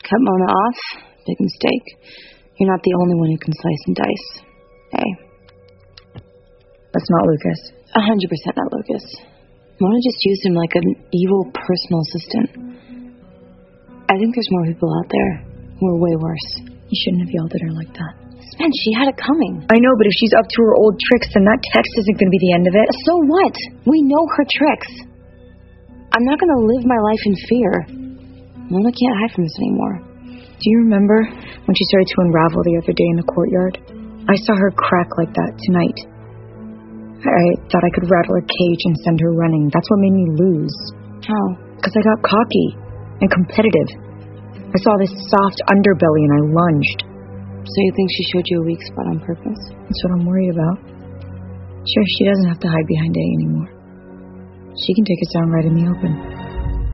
Cut Mona off? Big mistake. You're not the only one who can slice and dice. Hey. That's not Lucas. 100% not Lucas. Mona just used him like an evil personal assistant. I think there's more people out there who are way worse. You shouldn't have yelled at her like that. Spence, she had it coming. I know, but if she's up to her old tricks, then that text isn't going to be the end of it. So what? We know her tricks. I'm not going to live my life in fear. Mona can't hide from this anymore. Do you remember when she started to unravel the other day in the courtyard? I saw her crack like that tonight. I thought I could rattle her cage and send her running. That's what made me lose. How? Because I got cocky and competitive. I saw this soft underbelly and I lunged. So you think she showed you a weak spot on purpose? That's what I'm worried about. Sure, she doesn't have to hide behind A anymore. She can take us down right in the open.